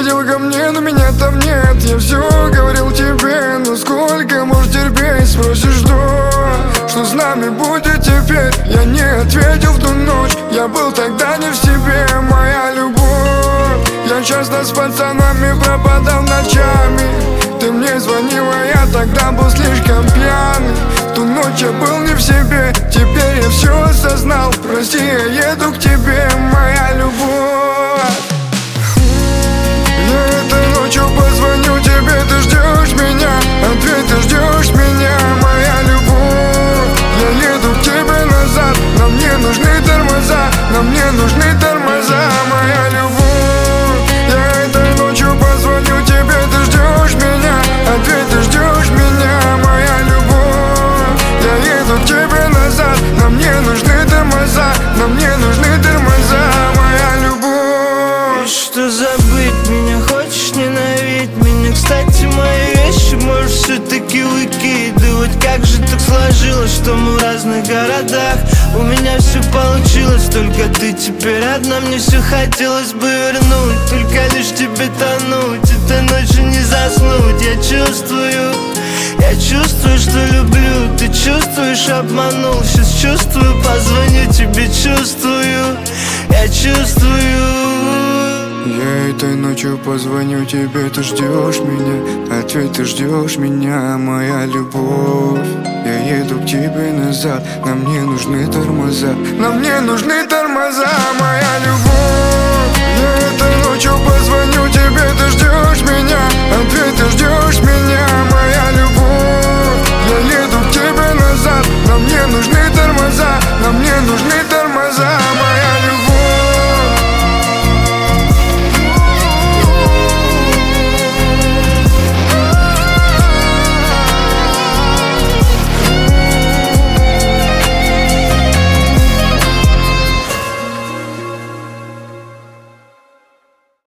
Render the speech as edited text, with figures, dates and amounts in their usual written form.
приходил ко мне, но меня там нет. Я все говорил тебе, но сколько можешь терпеть? Спросишь, что с нами будет теперь? Я не ответил в ту ночь, я был тогда не в себе, моя любовь. Я часто с пацанами пропадал ночами. Ты мне звонила, я тогда был слишком пьяный. В ту ночь я был не в себе, теперь я все осознал. Прости, я еду к тебе, моя любовь. Я этой ночью позвоню тебе, ты ждешь меня. Ответ, ты ждешь меня, моя любовь. Я еду к тебе назад, нам не нужны тормоза, нам не нужны тормоза, моя любовь. Я этой ночью позвоню тебе, ты ждешь меня. Ответ, ты ждешь меня, моя любовь. Я еду к тебе назад, нам не нужны тормоза, нам не нужны тормоза, моя любовь. Что забыть меня, хочешь ненавидеть меня? Кстати, мои вещи можешь все-таки выкидывать. Как же так сложилось, что мы в разных городах? У меня все получилось, только ты теперь одна. Мне все хотелось бы вернуть, только лишь тебе тонуть. Этой ночью не заснуть, я чувствую, что люблю. Ты чувствуешь, обманул, сейчас чувствую, позвоню тебе, чувствую, я чувствую. Я этой ночью позвоню тебе, ты ждешь меня. Ответ, ты ждешь меня, моя любовь. Я еду к тебе назад, нам не нужны тормоза, нам не нужны тормоза, моя любовь.